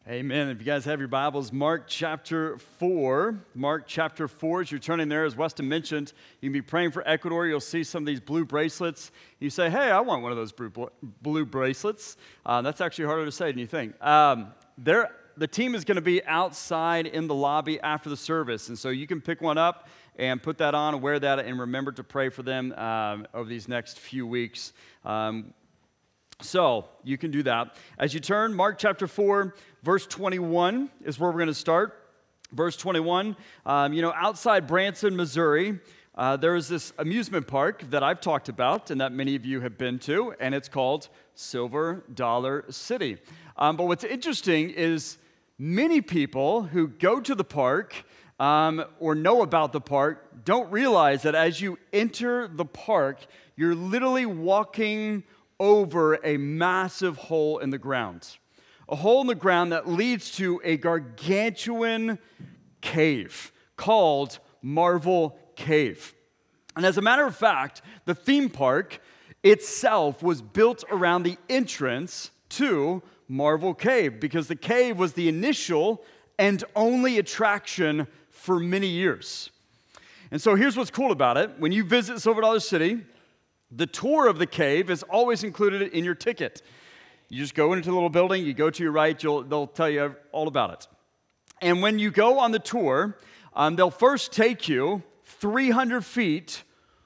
Amen. If you guys have your Bibles, Mark chapter 4. Mark chapter 4, as you're turning there, as Weston mentioned, you can be praying for Ecuador. You'll see some of these blue bracelets. You say, hey, I want one of those blue bracelets. That's actually harder to say than you think. The team is going to be outside in the lobby after the service, and so you can pick one up and put that on, wear that, and remember to pray for them over these next few weeks. So you can do that. As you turn, Mark chapter 4, verse 21 is where we're going to start. Verse 21, outside Branson, Missouri, there is this amusement park that I've talked about and that many of you have been to, and it's called Silver Dollar City. But what's interesting is many people who go to the park or know about the park don't realize that as you enter the park, you're literally walking over a massive hole in the ground. A hole in the ground that leads to a gargantuan cave called Marvel Cave. And as a matter of fact, the theme park itself was built around the entrance to Marvel Cave because the cave was the initial and only attraction for many years. And so here's what's cool about it. When you visit Silver Dollar City, the tour of the cave is always included in your ticket. You just go into the little building, you go to your right, they'll tell you all about it. And when you go on the tour, they'll first take you 300 feet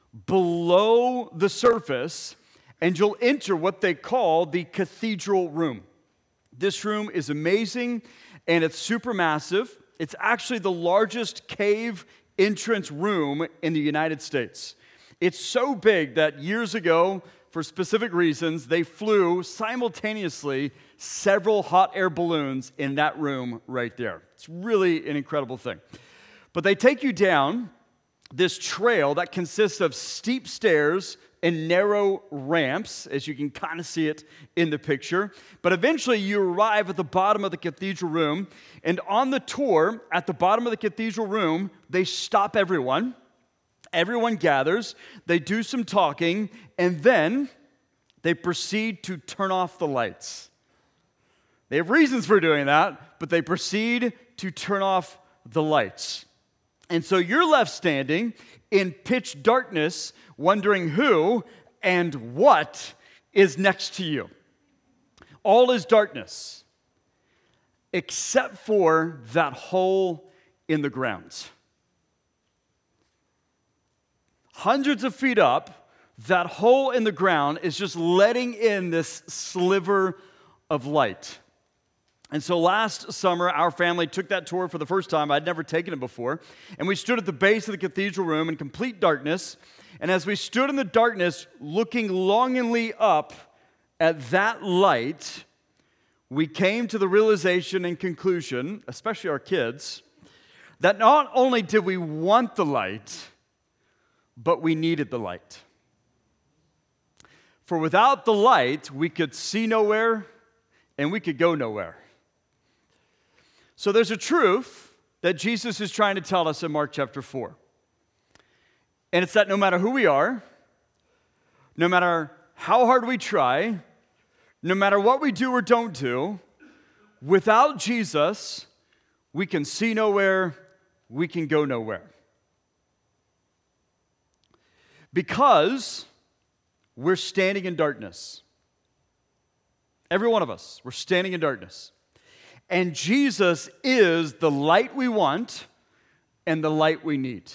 below the surface, and you'll enter what they call the cathedral room. This room is amazing, and it's super massive. It's actually the largest cave entrance room in the United States. It's so big that years ago, for specific reasons, they flew simultaneously several hot air balloons in that room right there. It's really an incredible thing. But they take you down this trail that consists of steep stairs and narrow ramps, as you can kind of see it in the picture. But eventually you arrive at the bottom of the cathedral room, and on the tour, at the bottom of the cathedral room, they stop everyone. Everyone gathers, they do some talking, and then they proceed to turn off the lights. They have reasons for doing that, but they proceed to turn off the lights. And so you're left standing in pitch darkness, wondering who and what is next to you. All is darkness, except for that hole in the ground. Hundreds of feet up, that hole in the ground is just letting in this sliver of light. And so last summer, our family took that tour for the first time. I'd never taken it before. And we stood at the base of the cathedral room in complete darkness. And as we stood in the darkness, looking longingly up at that light, we came to the realization and conclusion, especially our kids, that not only did we want the light, but we needed the light. For without the light, we could see nowhere and we could go nowhere. So there's a truth that Jesus is trying to tell us in Mark chapter 4. And it's that no matter who we are, no matter how hard we try, no matter what we do or don't do, without Jesus, we can see nowhere, we can go nowhere. Because we're standing in darkness. Every one of us, we're standing in darkness. And Jesus is the light we want and the light we need.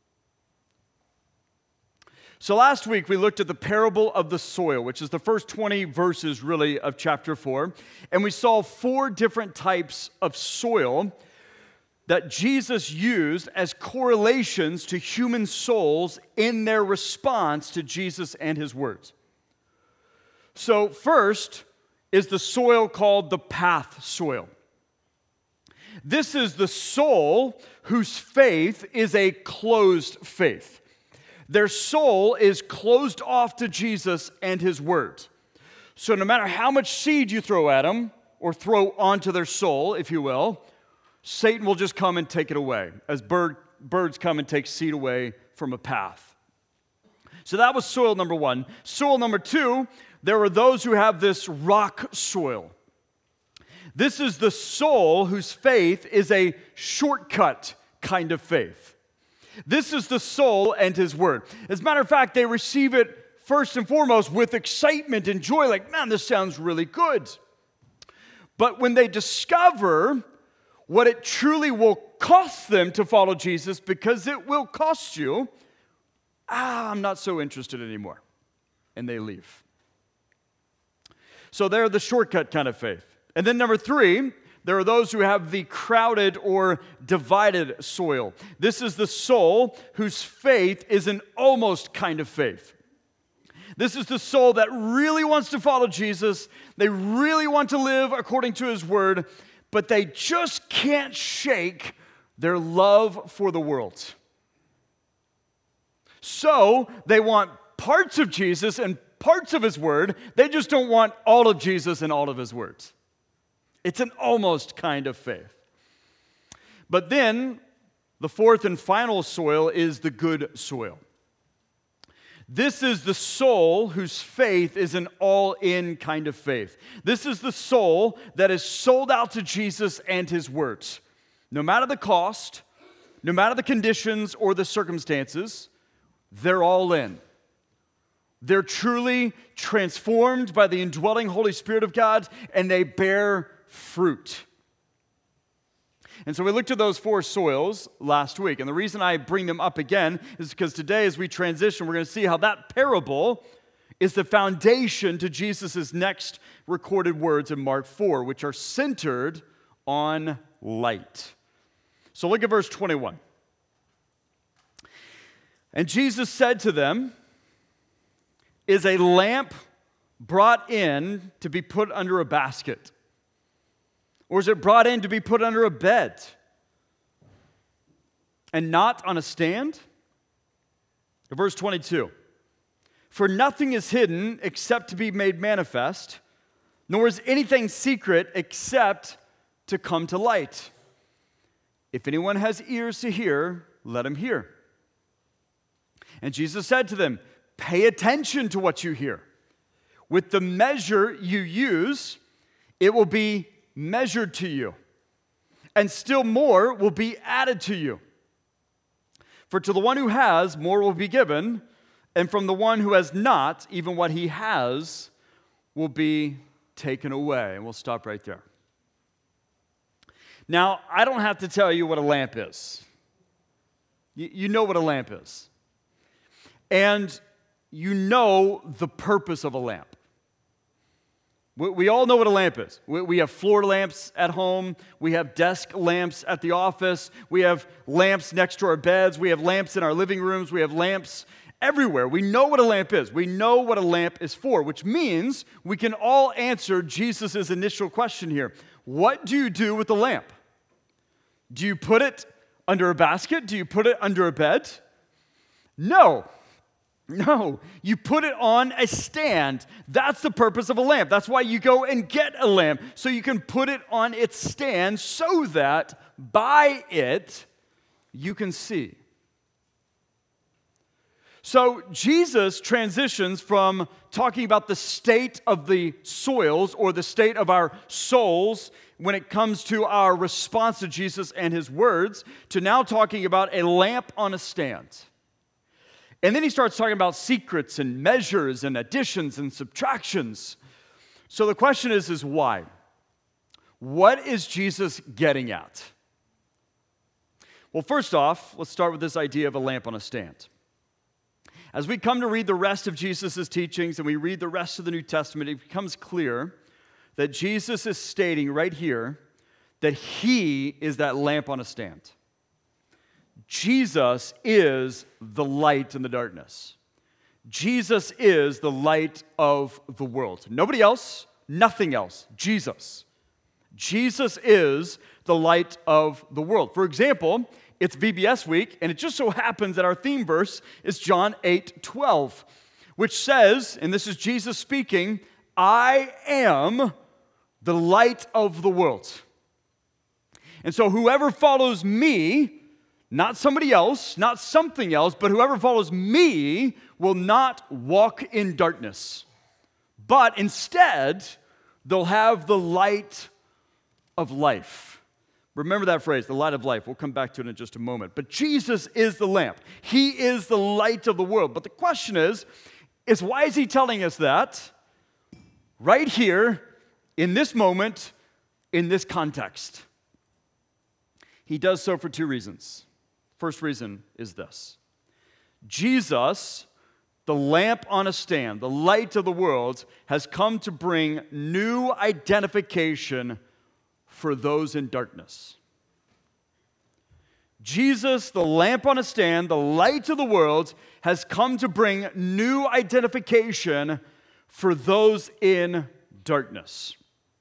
So last week we looked at the parable of the soil, which is the first 20 verses really of chapter 4. And we saw 4 different types of soil that Jesus used as correlations to human souls in their response to Jesus and his words. So first is the soil called the path soil. This is the soul whose faith is a closed faith. Their soul is closed off to Jesus and his word. So no matter how much seed you throw at them, or throw onto their soul, if you will, Satan will just come and take it away, as birds come and take seed away from a path. So that was soil number 1. Soil number 2, there are those who have this rock soil. This is the soul whose faith is a shortcut kind of faith. This is the soul and his word. As a matter of fact, they receive it first and foremost with excitement and joy, like, man, this sounds really good. But when they discover what it truly will cost them to follow Jesus, because it will cost you, I'm not so interested anymore. And they leave. So they're the shortcut kind of faith. And then number 3, there are those who have the crowded or divided soil. This is the soul whose faith is an almost kind of faith. This is the soul that really wants to follow Jesus. They really want to live according to his word, but they just can't shake their love for the world. So they want parts of Jesus and parts of his word. They just don't want all of Jesus and all of his words. It's an almost kind of faith. But then the 4th and final soil is the good soil. This is the soul whose faith is an all-in kind of faith. This is the soul that is sold out to Jesus and his words. No matter the cost, no matter the conditions or the circumstances, they're all in. They're truly transformed by the indwelling Holy Spirit of God, and they bear fruit. And so we looked at those 4 soils last week. And the reason I bring them up again is because today, as we transition, we're going to see how that parable is the foundation to Jesus' next recorded words in Mark 4, which are centered on light. So look at verse 21. And Jesus said to them, "Is a lamp brought in to be put under a basket? Or is it brought in to be put under a bed? And not on a stand?" Verse 22. "For nothing is hidden except to be made manifest, nor is anything secret except to come to light. If anyone has ears to hear, let him hear." And Jesus said to them, "Pay attention to what you hear. With the measure you use, it will be measured to you, and still more will be added to you. For to the one who has, more will be given, and from the one who has not, even what he has will be taken away." And we'll stop right there. Now, I don't have to tell you what a lamp is. You know what a lamp is. And you know the purpose of a lamp. We all know what a lamp is. We have floor lamps at home. We have desk lamps at the office. We have lamps next to our beds. We have lamps in our living rooms. We have lamps everywhere. We know what a lamp is. We know what a lamp is for, which means we can all answer Jesus' initial question here. What do you do with the lamp? Do you put it under a basket? Do you put it under a bed? No. No, you put it on a stand. That's the purpose of a lamp. That's why you go and get a lamp, so you can put it on its stand so that by it you can see. So Jesus transitions from talking about the state of the soils or the state of our souls when it comes to our response to Jesus and his words to now talking about a lamp on a stand. And then he starts talking about secrets and measures and additions and subtractions. So the question is why? What is Jesus getting at? Well, first off, let's start with this idea of a lamp on a stand. As we come to read the rest of Jesus' teachings and we read the rest of the New Testament, it becomes clear that Jesus is stating right here that he is that lamp on a stand. Jesus is the light in the darkness. Jesus is the light of the world. Nobody else, nothing else. Jesus. Jesus is the light of the world. For example, it's VBS week, and it just so happens that our theme verse is John 8:12, which says, and this is Jesus speaking, "I am the light of the world. And so whoever follows me," not somebody else, not something else, but whoever follows me will not walk in darkness, but instead they'll have the light of life. Remember that phrase, the light of life. We'll come back to it in just a moment. But Jesus is the lamp. He is the light of the world. But the question is why is he telling us that right here, in this moment, in this context? He does so for two reasons. First reason is this. Jesus, the lamp on a stand, the light of the world, has come to bring new identification for those in darkness. Jesus, the lamp on a stand, the light of the world, has come to bring new identification for those in darkness.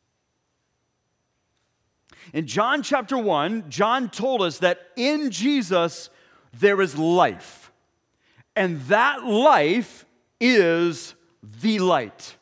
In John chapter 1, John told us that in Jesus there is life, and that life is the light.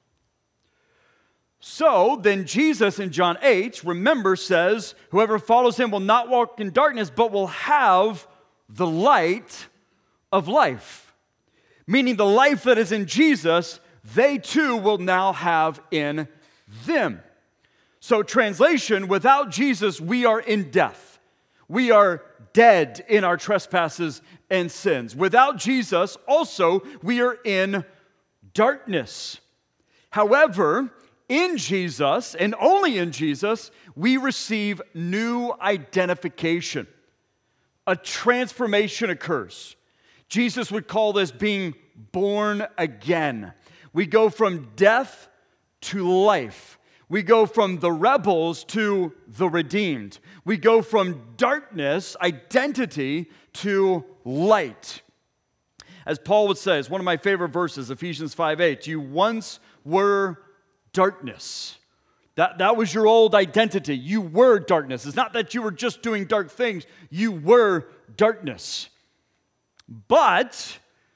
So then Jesus in John 8, remember, says, whoever follows him will not walk in darkness, but will have the light of life. Meaning the life that is in Jesus, they too will now have in them. So translation, without Jesus, we are in death. We are dead in our trespasses and sins. Without Jesus, also, we are in darkness. However, in Jesus, and only in Jesus, we receive new identification. A transformation occurs. Jesus would call this being born again. We go from death to life. We go from the rebels to the redeemed. We go from darkness, identity, to light. As Paul would say, it's one of my favorite verses, Ephesians 5:8. You once were darkness. That was your old identity. You were darkness. It's not that you were just doing dark things. You were darkness. But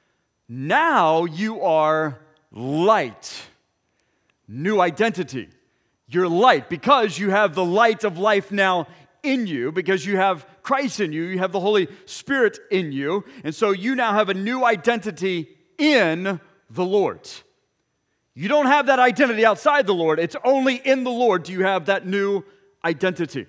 now you are light. New identity. You're light because you have the light of life now in you, because you have Christ in you, you have the Holy Spirit in you, and so you now have a new identity in the Lord. You don't have that identity outside the Lord. It's only in the Lord do you have that new identity.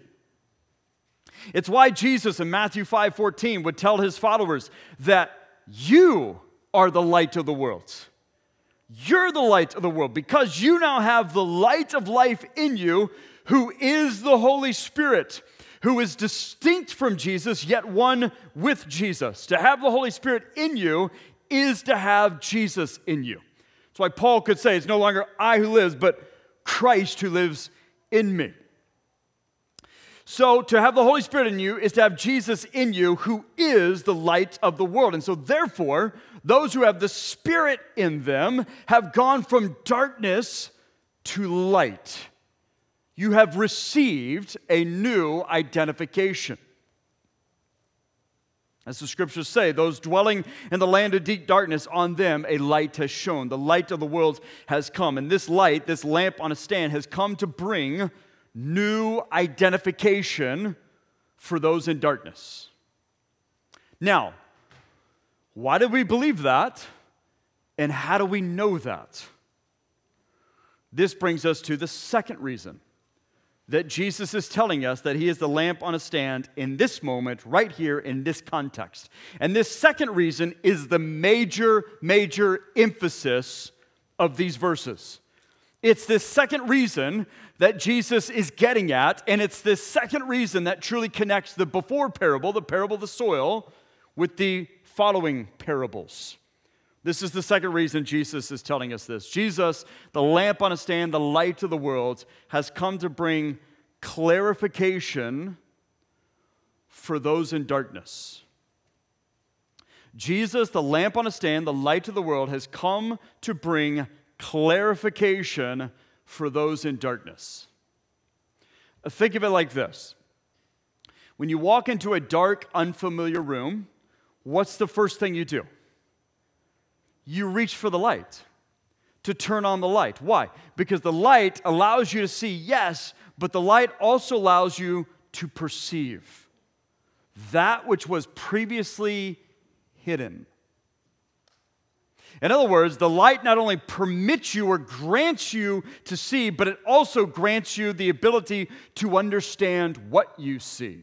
It's why Jesus in Matthew 5:14 would tell his followers that you are the light of the world. You're the light of the world because you now have the light of life in you, who is the Holy Spirit, who is distinct from Jesus, yet one with Jesus. To have the Holy Spirit in you is to have Jesus in you. That's why Paul could say, it's no longer I who lives, but Christ who lives in me. So to have the Holy Spirit in you is to have Jesus in you, who is the light of the world. And so therefore, those who have the Spirit in them have gone from darkness to light. You have received a new identification. As the scriptures say, those dwelling in the land of deep darkness, on them a light has shone. The light of the world has come. And this light, this lamp on a stand, has come to bring new identification for those in darkness. Now, why do we believe that? And how do we know that? This brings us to the second reason that Jesus is telling us that he is the lamp on a stand in this moment, right here in this context. And this second reason is the major emphasis of these verses. It's this second reason that Jesus is getting at, and it's this second reason that truly connects the before parable, the parable of the soil, with the following parables. This is the second reason Jesus is telling us this. Jesus, the lamp on a stand, the light of the world, has come to bring clarification for those in darkness. Jesus, the lamp on a stand, the light of the world, has come to bring clarification for those in darkness. Think of it like this. When you walk into a dark, unfamiliar room, what's the first thing you do? You reach for the light, to turn on the light. Why? Because the light allows you to see, yes, but the light also allows you to perceive that which was previously hidden. In other words, the light not only permits you or grants you to see, but it also grants you the ability to understand what you see.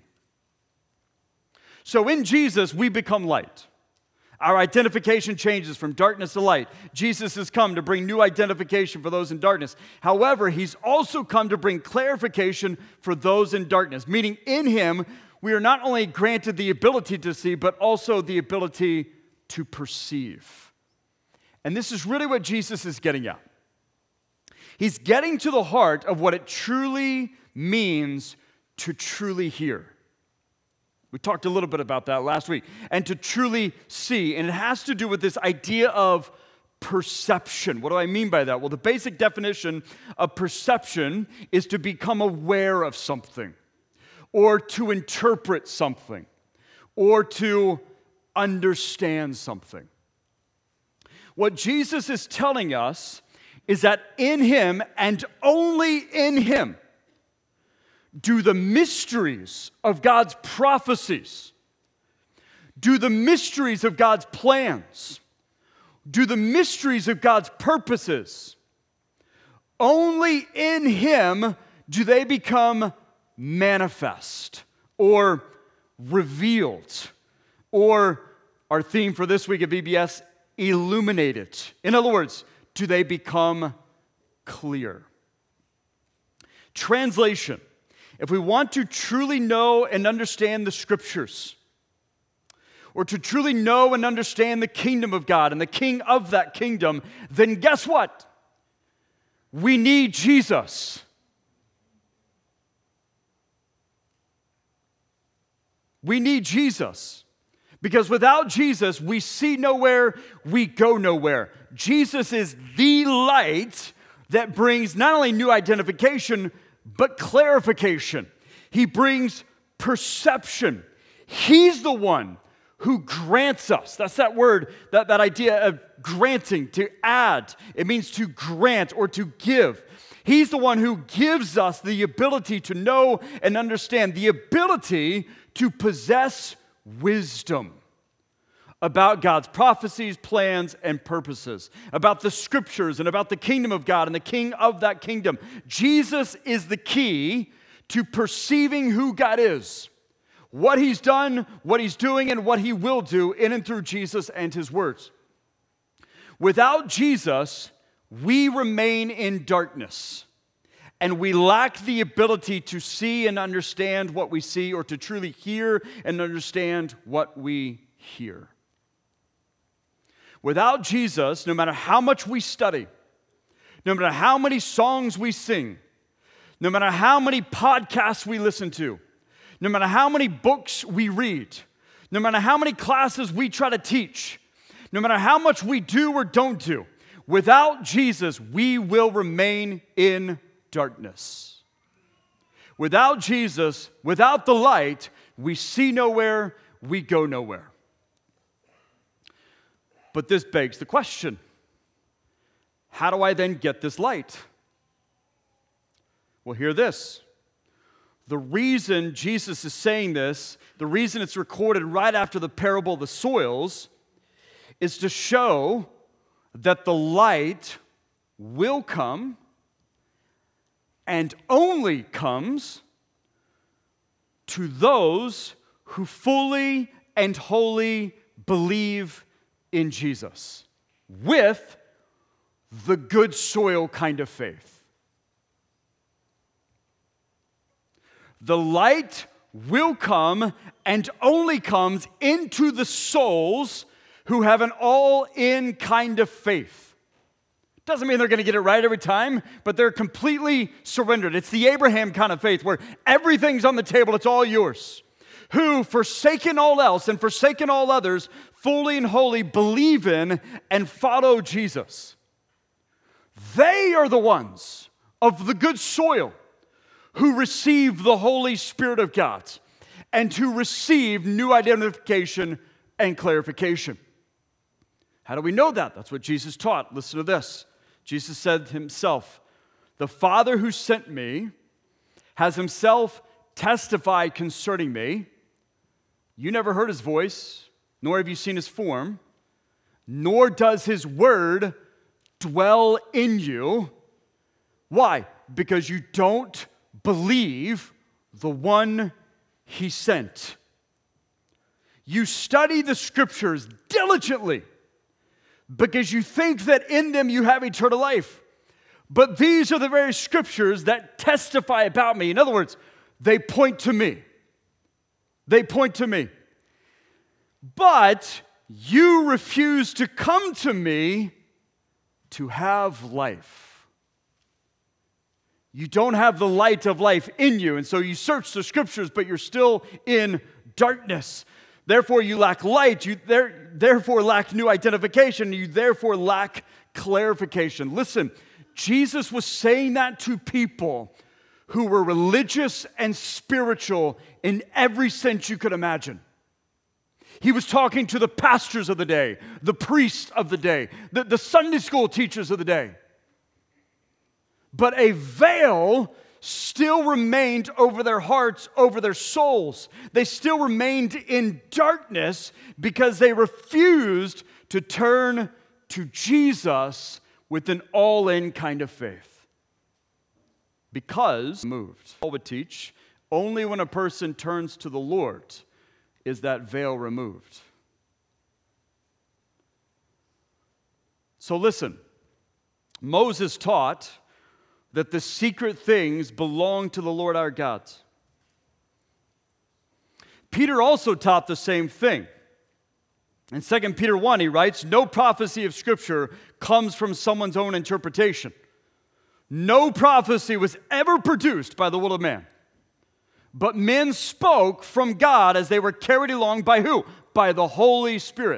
So in Jesus, we become light. Our identification changes from darkness to light. Jesus has come to bring new identification for those in darkness. However, he's also come to bring clarification for those in darkness, meaning in him, we are not only granted the ability to see, but also the ability to perceive. And this is really what Jesus is getting at. He's getting to the heart of what it truly means to truly hear. We talked a little bit about that last week. And to truly see. And it has to do with this idea of perception. What do I mean by that? Well, the basic definition of perception is to become aware of something, or to interpret something, or to understand something. What Jesus is telling us is that in him, and only in him, do the mysteries of God's prophecies, do the mysteries of God's plans, do the mysteries of God's purposes, only in him do they become manifest or revealed, or our theme for this week at VBS, illuminated. In other words, do they become clear? Translation. If we want to truly know and understand the Scriptures, or to truly know and understand the kingdom of God and the king of that kingdom, then guess what? We need Jesus. We need Jesus. Because without Jesus, we see nowhere, we go nowhere. Jesus is the light that brings not only new identification, but clarification. He brings perception. He's the one who grants us. That's that word, that idea of granting, to add. It means to grant or to give. He's the one who gives us the ability to know and understand, the ability to possess wisdom about God's prophecies, plans, and purposes, about the Scriptures and about the kingdom of God and the king of that kingdom. Jesus is the key to perceiving who God is, what he's done, what he's doing, and what he will do in and through Jesus and his words. Without Jesus, we remain in darkness, and we lack the ability to see and understand what we see, or to truly hear and understand what we hear. Without Jesus, no matter how much we study, no matter how many songs we sing, no matter how many podcasts we listen to, no matter how many books we read, no matter how many classes we try to teach, no matter how much we do or don't do, without Jesus, we will remain in darkness. Without Jesus, without the light, we see nowhere, we go nowhere. But this begs the question, how do I then get this light? Well, hear this. The reason Jesus is saying this, the reason it's recorded right after the parable of the soils, is to show that the light will come and only comes to those who fully and wholly believe in Jesus, with the good soil kind of faith. The light will come and only comes into the souls who have an all-in kind of faith. Doesn't mean they're going to get it right every time, but they're completely surrendered. It's the Abraham kind of faith where everything's on the table, it's all yours. Who, forsaken all else and forsaken all others, fully and wholly believe in and follow Jesus. They are the ones of the good soil who receive the Holy Spirit of God and who receive new identification and clarification. How do we know that? That's what Jesus taught. Listen to this. Jesus said himself, "The Father who sent me has himself testified concerning me. You never heard his voice, nor have you seen his form, nor does his word dwell in you. Why? Because you don't believe the one he sent. You study the scriptures diligently because you think that in them you have eternal life. But these are the very scriptures that testify about me. In other words, they point to me. They point to me. But you refuse to come to me to have life. You don't have the light of life in you, and so you search the scriptures, but you're still in darkness. Therefore, you lack light. You therefore lack new identification. You therefore lack clarification. Listen, Jesus was saying that to people who were religious and spiritual in every sense you could imagine. He was talking to the pastors of the day, the priests of the day, the Sunday school teachers of the day. But a veil still remained over their hearts, over their souls. They still remained in darkness because they refused to turn to Jesus with an all-in kind of faith. Because moved. Paul would teach, only when a person turns to the Lord is that veil removed. So listen, Moses taught that the secret things belong to the Lord our God. Peter also taught the same thing. In 2 Peter 1, he writes, no prophecy of Scripture comes from someone's own interpretation. No prophecy was ever produced by the will of man. But men spoke from God as they were carried along by who? By the Holy Spirit.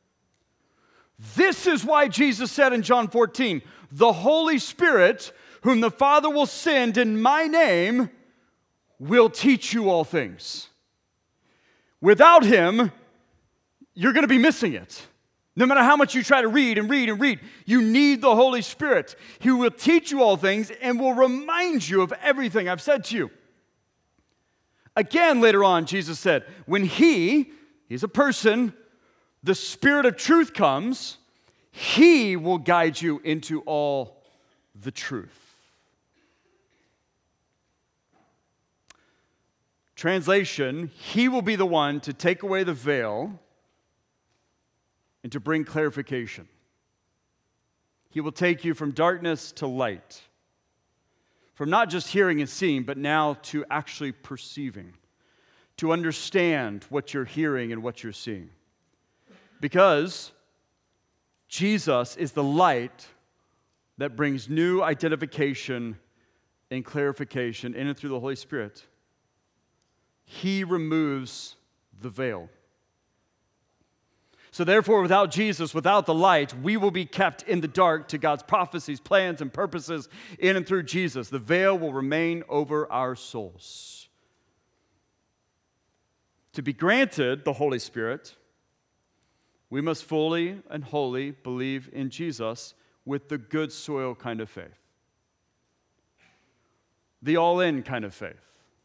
This is why Jesus said in John 14, the Holy Spirit, whom the Father will send in my name, will teach you all things. Without him, you're going to be missing it. No matter how much you try to read and read and read, you need the Holy Spirit. He will teach you all things and will remind you of everything I've said to you. Again, later on, Jesus said, when he's a person, the Spirit of truth comes, he will guide you into all the truth. Translation, he will be the one to take away the veil and to bring clarification. He will take you from darkness to light, from not just hearing and seeing, but now to actually perceiving, to understand what you're hearing and what you're seeing. Because Jesus is the light that brings new identification and clarification in and through the Holy Spirit. He removes the veil. So therefore, without Jesus, without the light, we will be kept in the dark to God's prophecies, plans, and purposes in and through Jesus. The veil will remain over our souls. To be granted the Holy Spirit, we must fully and wholly believe in Jesus with the good soil kind of faith. The all-in kind of faith.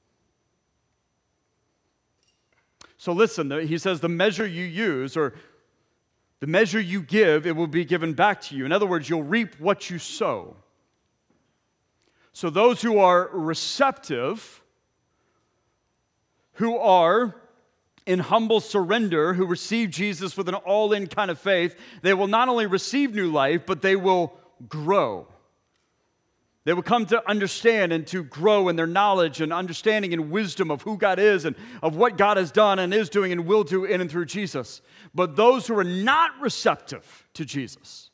So listen, he says the measure you use, or the measure you give, it will be given back to you. In other words, you'll reap what you sow. So those who are receptive, who are in humble surrender, who receive Jesus with an all-in kind of faith, they will not only receive new life, but they will grow. They will come to understand and to grow in their knowledge and understanding and wisdom of who God is and of what God has done and is doing and will do in and through Jesus. But those who are not receptive to Jesus,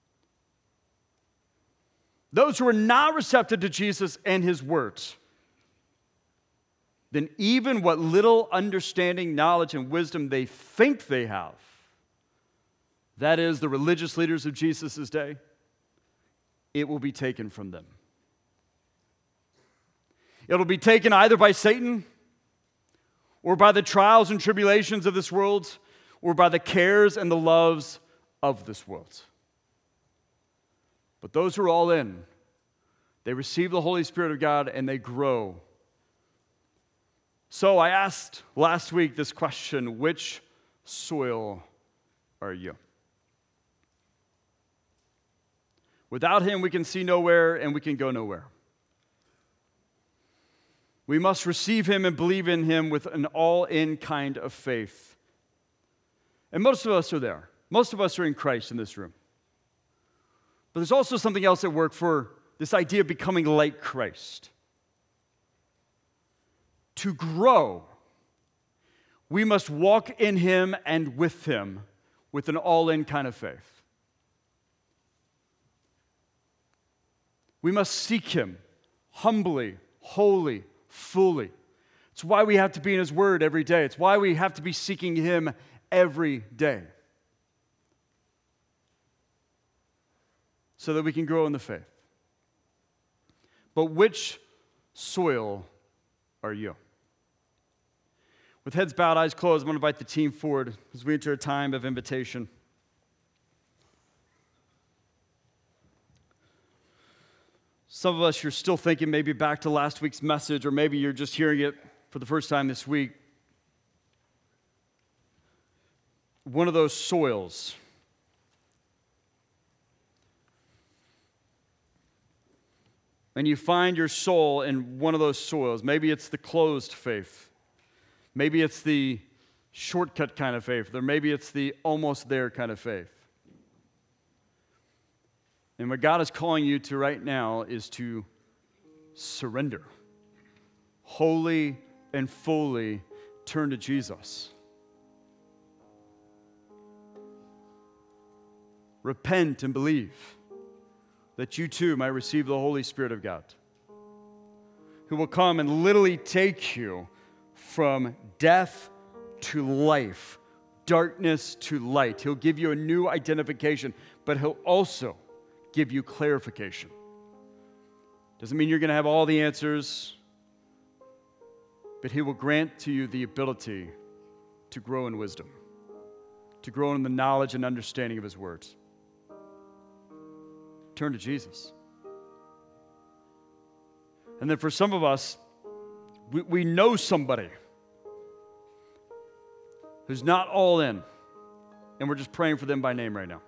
those who are not receptive to Jesus and his words, then even what little understanding, knowledge, and wisdom they think they have, that is, the religious leaders of Jesus' day, it will be taken from them. It'll be taken either by Satan or by the trials and tribulations of this world or by the cares and the loves of this world. But those who are all in, they receive the Holy Spirit of God and they grow. So I asked last week this question, which soil are you? Without him, we can see nowhere and we can go nowhere. We must receive him and believe in him with an all-in kind of faith. And most of us are there. Most of us are in Christ in this room. But there's also something else at work for this idea of becoming like Christ. To grow, we must walk in him and with him with an all-in kind of faith. We must seek him humbly, wholly, fully. It's why we have to be in his word every day. It's why we have to be seeking him every day. So that we can grow in the faith. But which soil are you? With heads bowed, eyes closed, I'm going to invite the team forward as we enter a time of invitation. Some of us, you're still thinking maybe back to last week's message, or maybe you're just hearing it for the first time this week. One of those soils. And you find your soul in one of those soils. Maybe it's the closed faith. Maybe it's the shortcut kind of faith. Or maybe it's the almost there kind of faith. And what God is calling you to right now is to surrender. Wholly and fully turn to Jesus. Repent and believe that you too might receive the Holy Spirit of God, who will come and literally take you from death to life, darkness to light. He'll give you a new identification, but he'll also give you clarification. Doesn't mean you're going to have all the answers, but he will grant to you the ability to grow in wisdom, to grow in the knowledge and understanding of his words. Turn to Jesus. And then for some of us, we know somebody who's not all in, and we're just praying for them by name right now.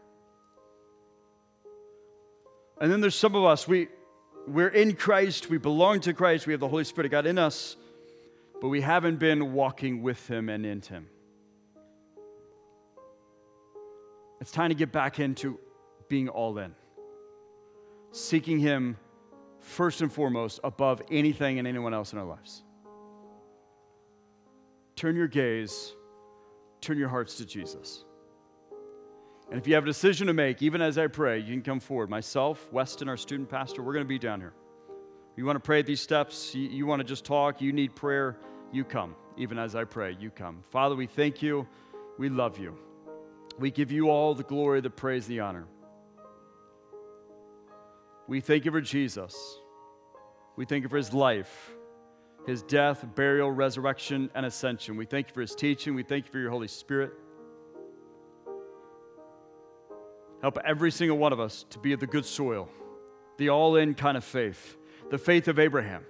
And then there's some of us, we're in Christ, we belong to Christ, we have the Holy Spirit of God in us, but we haven't been walking with him and in him. It's time to get back into being all in. Seeking him first and foremost above anything and anyone else in our lives. Turn your gaze, turn your hearts to Jesus. And if you have a decision to make, even as I pray, you can come forward. Myself, Weston, our student pastor, we're going to be down here. You want to pray these steps, you want to just talk, you need prayer, you come. Even as I pray, you come. Father, we thank you. We love you. We give you all the glory, the praise, the honor. We thank you for Jesus. We thank you for his life, his death, burial, resurrection, and ascension. We thank you for his teaching. We thank you for your Holy Spirit. Help every single one of us to be of the good soil, the all-in kind of faith, the faith of Abraham.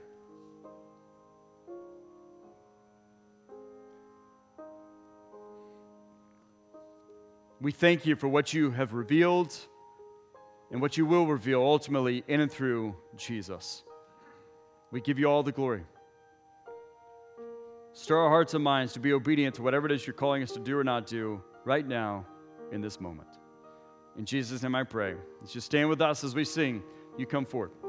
We thank you for what you have revealed and what you will reveal ultimately in and through Jesus. We give you all the glory. Stir our hearts and minds to be obedient to whatever it is you're calling us to do or not do right now in this moment. In Jesus' name I pray. Let's just stand with us as we sing. You come forward.